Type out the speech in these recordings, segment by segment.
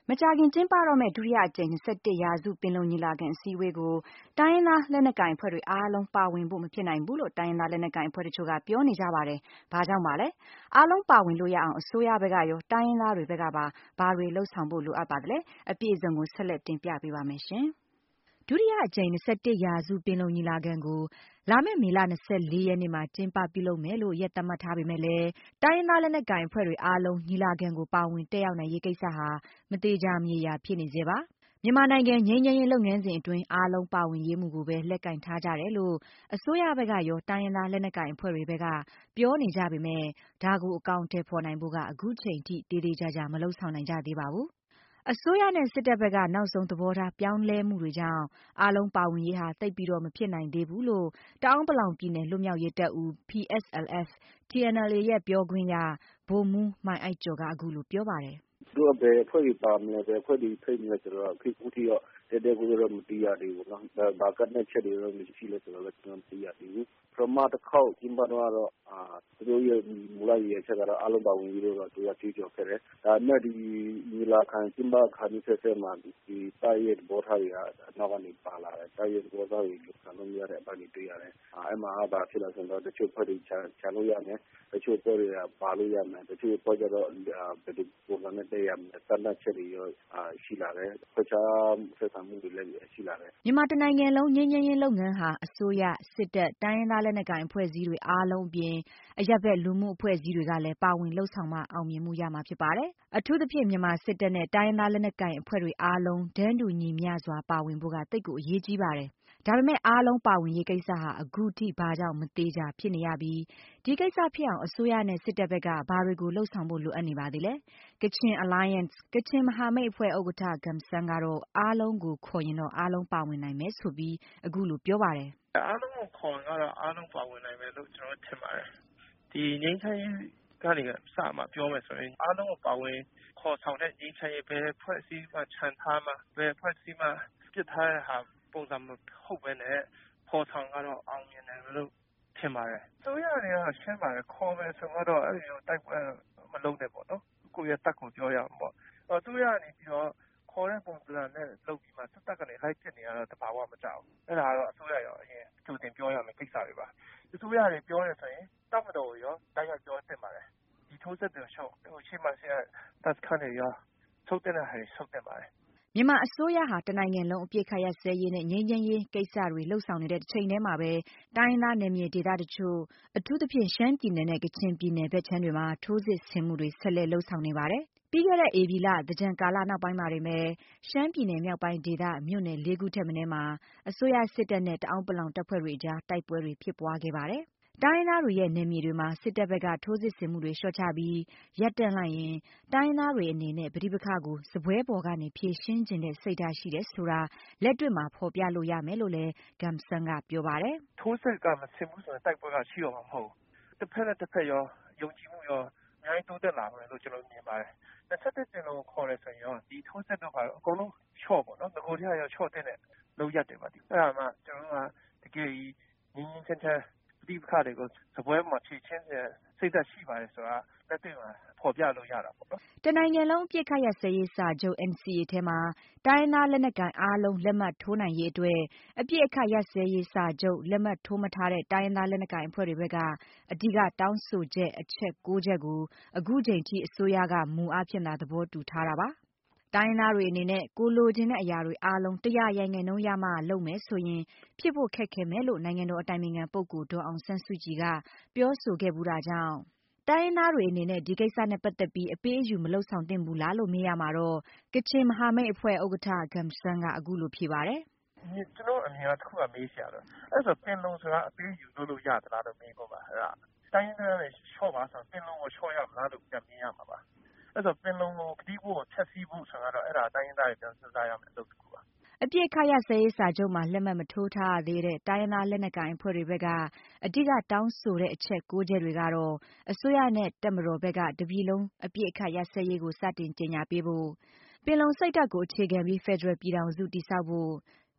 မကြာခင်ကျင်းပတော့မယ့်ဒုတိယအကြိမ်21ရာစုပင်လုံညီလာခံအစည်းအဝေးကိုတိုင်းရင်းသားလက်နက်ကိုင်အဖွဲ့တွေအားလုံးပါဝင်ဖို့မဖြစ်နိုင်ဘူးလို့တိုင်းရင်းသားလက်နက်ကိုင်အဖွဲ့တချို့ကပြောနေကြပါတယ်။ဘာကြောင့်ပါလဲ။အားလုံးပါဝင်လို့ရအောင်အစိုးရဘက်ကရောတိုင်းရင်းသားတွေဘက်ကပါဘာတွေလှုပ်ဆောင်ဖို့လိုအပ်ပါသလဲ။အပြည့်အစုံကိုဆက်လက်တင်ပြပေးပါမယ်ရှင်။ဒုတိယအကြိမ်21ရာစုပင်လုံညီလာခံကိုလာမယ့်မေလ24ရက်နေ့မှာကျင်းပပြုလုပ်မယ်လို့ရက်သတ်မှတ်ထားပေမဲ့လည်းတိုင်းရင်းသားလက်နက်ကိုင်အဖွဲ့တွေအားလုံးညီလာခံကိုပါဝင်တက်ရောက်နိုင်ရေးကိစ္စဟာမတေချာမရေရာဖြစ်နေသေးပါမြန်မာနိုင်ငံငြိမ်းချမ်းရေးလုပ်ငန်းစဉ်အတွင်းအားလုံးပါဝင်ရေးမှုကိုပဲလက်ကင်ထားကြတယ်လို့အစိုးရဘက်ကရောတိုင်းရင်းသားလက်နက်ကိုင်အဖွဲ့တွေဘက်ကပြောနေကြပေမဲ့ဒါကိုအကောင့်ထဲပေါ်နိုင်ဖို့ကအခုချိန်ထိတေးသေးကြမလှုပ်ဆောင်နိုင်ကြသေးပါဘူးအစိုးရနဲ့စစ်တပ်ဘက်ကနောက်ဆုံးသဘောထားပြောင်းလဲမှုတွေကြောင့်အားလုံးပါဝင်ရေးဟာသိပ်ပြီးတော့မဖြစ်နိုင်သေးဘူးလို့တအောင်းပလောင်ပြည်နယ်လွတ်မြောက်ရေးတပ်ဦး PSLF TNLA ရဲ့ပြောခွင့်ရဗိုလ်မှူးမိုင်အိုက်ကျော်ကအခုလိုပြောပါတယ်သူကဘယ်အဖွဲ့တွေပါမလဲဘယ်အဖွဲ့တွေဖိတ်မလဲဆိုတော့အခုထိတော့တဲ့ကိုတော့မသိရသေးဘူးเนาะဘာကနဲ့ချက်တွေတော့မရှိလဲဆိုတော့ကျွန်တော်မသိရသေးဘူးပရမတ်တစ်ခေါက်ကျင်းပတော့သူတို့ရဲ့မူလရည်ချက်ကတော့အလုံးပါဝင်ပြီးတော့သူကကြွေးကြော်ခဲ့တယ်ဒါနဲ့ဒီညီလာခံကျင်းပခါနီးဆက်မှာဒီတိုက်ရဲ့ဘောထားတွေကနောက်ကနေပါလာတယ်တိုက်ရဲ့ဘောထားတွေလူခံလို့ရတဲ့အပိုင်းတွေတွေ့ရတယ်အဲ့မှာဘာဖြစ်လဲဆိုတော့တချို့ဖွဲ့တွေချလို့ရမယ်တချို့ဖွဲ့တွေကပါလို့ရမယ်တချို့ဖွဲ့ကြတော့ဘယ်လိုပုံစံနဲ့တည်ရမယ်စမ်းသပ်ချက်တွေရောရှိလာတယ်ဖွဲ့ချဆက်ဆံမှုတွေလည်းရှိလာတယ်မြန်မာတနိုင်ငံလုံးငြိမ်းချမ်းရေးလုပ်ငန်းဟာအစိုးရစစ်တပ်တိုင်းရင်းသားလက်နက်ကိုင်အဖွဲ့အစည်းတွေအားလုံးအပြင်အရပ်ဘက်လူမှုအဖွဲ့အစည်းတွေကလည်းပါဝင်လှုပ်ဆောင်မှအောင်မြင်မှုရမှာဖြစ်ပါတယ်အထူးသဖြင့်မြန်မာစစ်တပ်နဲ့တိုင်းရင်းသားလက်နက်ကိုင်အဖွဲ့တွေအားလုံးတန်းတူညီမျှစွာပါဝင်ဖို့ကသိပ်ကိုအရေးကြီးပါတယ်ဒါပေမဲ့အားလုံးပါဝင်ရေးကိစ္စဟာအခုထိဘာကြောင့်မသေးချာဖြစ်နေရပြီးဒီကိစ္စဖြစ်အောင်အစိုးရနဲ့စစ်တပ်ဘက်ကဘာတွေကိုလှုပ်ဆောင်ဖို့လိုအပ်နေပါသေးလဲကချင် Alliance ကချင်မဟာမိတ်အဖွဲ့ဥက္ကဋ္ဌ Gum Sang ကတော့အားလုံးကိုခေါ်ရင်တော့အားလုံးပါဝင်နိုင်မယ်ဆိုပြီးအခုလိုပြောပါတယ်အားလုံးကိုခေါ်ရင်တော့အားလုံးပါဝင်နိုင်မယ်လို့ကျွန်တော်ထင်ပါတယ်ဒီငြိမ်းချမ်းရေးကနေစမှာပြောမယ်ဆိုရင်အားလုံးကိုပါဝင်ခေါ်ဆောင်တဲ့ငြိမ်းချမ်းရေးပဲဖွဲ့စည်းမှခြံထားမှပဲဖွဲ့စည်းမှပြစ်ထားတဲ့ဟာပုံစံမဟုတ်ပဲနဲ့ခေါ်ဆောင်ကတော့အောင်မြင်တယ်လို့ထင်ပါတယ်ဆိုရတွေကရှင်းပါတယ်ခေါ်မယ်ဆိုတော့အဲ့ဒီတိုက်ပွဲမလုံးနဲ့ပေါ့နော်ကိုယ့်ရဲ့တက်ကိုပြောရမှာပေါ့သူရနေပြီးတော့ခေါ်တဲ့ပုံစံနဲ့လုပ်ပြီးမှစက်တက်ကနေလိုက်ဖြစ်နေရတော့တဘာဝမကြောက်အဲ့ဒါကတော့အစိုးရရောအရင်ကြိုတင်ပြောရမယ်ကိစ္စတွေပါအစိုးရတွေပြောရဆိုရင်တတ်မတော်ရောတိုက်ရိုက်ပြောတင်ပါတယ်ဒီထိုးစစ်တွေရှော့ဟိုရှိမှဆရာတက်ခန့်တွေရောထုတ်တဲ့ဟာတွေထုတ်တင်ပါတယ်မြန်မာအစိုးရဟာတနိုင်ငံလုံးအပြစ်ခတ်ရစဲရေးနဲ့ငြိမ်းချမ်းရေးကိစ္စတွေလှုပ်ဆောင်နေတဲ့တစ်ချိန်တည်းမှာပဲတိုင်းသားနယ်မြေဒေသတချို့အထူးသဖြင့်ရှမ်းပြည်နယ်နဲ့ကချင်ပြည်နယ်ဘက်ခြမ်းတွေမှာထိုးစစ်ဆင်မှုတွေဆက်လက်လှုပ်ဆောင်နေပါတယ်။ပြီးခဲ့တဲ့ဧပြီလသကြံကာလနောက်ပိုင်းမှာတွေမဲ့ရှမ်းပြည်နယ်မြောက်ပိုင်းဒေသမြို့နယ်၄ခုထက်မနည်းမှာအစိုးရစစ်တပ်နဲ့တအောင်းပလောင်တပ်ဖွဲ့တွေကြားတိုက်ပွဲတွေဖြစ်ပွားခဲ့ပါတယ်။တိုင်းရင်းသားတွေရဲ့နယ်မြေတွေမှာစစ်တပ်ဘက်ကထိုးစစ်ဆင်မှုတွေလျှော့ချပြီးရပ်တန့်လိုက်ရင်တိုင်းရင်းသားတွေအနေနဲ့ပဋိပက္ခကိုစပွဲပေါ်ကနေဖြေရှင်းခြင်းတဲ့စိတ်ဓာတ်ရှိတယ်ဆိုတာလက်တွေ့မှာဖော်ပြလို့ရမယ်လို့လည်း Gum Sang ကပြောပါတယ်ထိုးစစ်ကမဆင်ဘူးဆိုရင်တိုက်ပွဲကရှိတော့မှာမဟုတ်ဘူးတစ်ဖက်နဲ့တစ်ဖက်ရောယုံကြည်မှုရောအများကြီးတိုးတက်လာမယ်လို့ကျွန်တော်မြင်ပါတယ်21ကျင်းလုံးခေါ်ရဲဆိုရင်ရောဒီထိုးစစ်တော့ပါအကုန်လုံးချော့ပေါ့နော်ငကိုတရားရောချော့တဲ့လောက်ရတယ်ပါဒီအဲ့ဒါမှကျွန်တော်ကတကယ်ကြီးငင်းငင်းချမ်းချမ်းဒီပခါတွေကိုစပွဲမှာဖြည့်ချင်းစိတ်သက်ရှိပါတယ်ဆိုတာလက်တွေ့မှာဖော်ပြလို့ရတာပေါ့နော်တနိုင်ငံလုံးအပြစ်ခတ်ရစရေးစာချုပ် NCA ထဲမှာတိုင်းသားလက်နက်ကိုင်အားလုံးလက်မှတ်ထိုးနိုင်ရေးအတွက်အပြစ်အခတ်ရစရေးစာချုပ်လက်မှတ်ထိုးမထားတဲ့တိုင်းသားလက်နက်ကိုင်အဖွဲ့တွေဘက်ကအဓိကတောင်းဆိုချက်အချက်6ချက်ကိုအခုချိန်ထိအစိုးရကမူအားဖြင့်သာသဘောတူထားတာပါတိုင်းသားတွေအနေနဲ့ကိုလိုချင်တဲ့အရာတွေအားလုံး100%ရမှလုပ်မယ်ဆိုရင်ဖြစ်ဖို့ခက်ခဲမယ်လို့နိုင်ငံတော်အတိုင်ပင်ခံပုဂ္ဂိုလ်ဒေါ်အောင်ဆန်းစုကြည်ကပြောဆိုခဲ့ဘူးတာကြောင့်တိုင်းရင်းသားတွေအနေနဲ့ဒီကိစ္စနဲ့ပတ်သက်ပြီးအပေးအယူမလုပ်ဆောင်သင့်ဘူးလားလို့မေးရမှာတော့ကချင်မဟာမိတ်အဖွဲ့ဥက္ကဋ္ဌ Gum Sang ကအခုလိုဖြေပါတယ်ကျွန်တော်အမြင်ကတစ်ခုကမေးစရာတော့အဲ့ဆိုပင်လုံဆိုတာအပေးအယူလုပ်လို့ရသလားလို့မေးဖို့ပါအဲ့ဒါတိုင်းရင်းသားတွေချော့ပါဆိုပင်လုံကိုချော့ရမလားလို့ပြန်မေးရမှာပါအဲ့ဆိုပင်လုံကိုကတိဖို့ဖြတ်စည်းဖို့ဆိုတော့အဲ့ဒါတိုင်းရင်းသားတွေပြန်စဉ်းစားရမယ်လို့တစ်ခုပါအပြစ်ခတ်ရစရေးစာချုပ်မှာလက်မှတ်မထိုးထားသေးတဲ့တိုင်းရင်းသားလက်နက်ကိုင်အဖွဲ့တွေဘက်ကအဓိကတောင်းဆိုတဲ့အချက်6ချက်တွေကတော့အစိုးရနဲ့တပ်မတော်ဘက်ကတပြည်လုံးအပြစ်အခတ်ရစရေးကိုစတင်ကြေညာပေးဖို့ပင်လုံစိတ်ဓာတ်ကိုအခြေခံပြီးဖက်ဒရယ်ပြည်ထောင်စုတည်ဆောက်ဖို့ပြ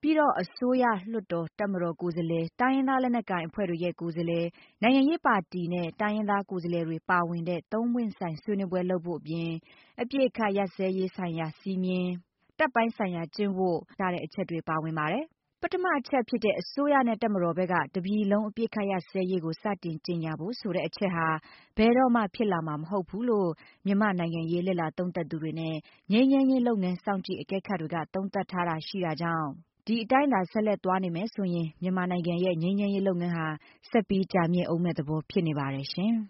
ပြီးတော့အစိုးရလွှတ်တော်တပ်မတော်ကိုယ်စားလှယ်တိုင်းရင်းသားလက်နက်ကိုင်အဖွဲ့တွေရဲ့ကိုယ်စားလှယ်နိုင်ငံရေးပါတီနဲ့တိုင်းရင်းသားကိုယ်စားလှယ်တွေပါဝင်တဲ့သုံးပွင့်ဆိုင်ဆွေးနွေးပွဲလုပ်ဖို့အပြင်အပြည့်အခတ်ရပ်စဲရေးဆိုင်ရာစီမင်းတပ်ပိုင်းဆိုင်ရာကျင့်ဝတ်စတဲ့အချက်တွေပါဝင်ပါတယ်ပထမအချက်ဖြစ်တဲ့အစိုးရနဲ့တပ်မတော်ဘက်ကတပြည်လုံးအပြည့်ခတ်ရစဲရေးကိုစတင်ကြေညာဖို့ဆိုတဲ့အချက်ဟာဘယ်တော့မှဖြစ်လာမှာမဟုတ်ဘူးလို့မြန်မာနိုင်ငံရေးလက်လာသုံးသက်သူတွေနဲ့ငြိမ်းချမ်းရေးလုပ်ငန်းစောင့်ကြည့်အကဲခတ်တွေကသုံးသပ်ထားတာရှိတာကြောင့်ဒီအတိုင်းသာဆက်လက်သွားနေမယ်ဆိုရင်မြန်မာနိုင်ငံရဲ့ငြိမ်းချမ်းရေးလုပ်ငန်းဟာဆက်ပြီးကြာမြင့်အောင်မဲ့သဘောဖြစ်နေပါတယ်ရှင်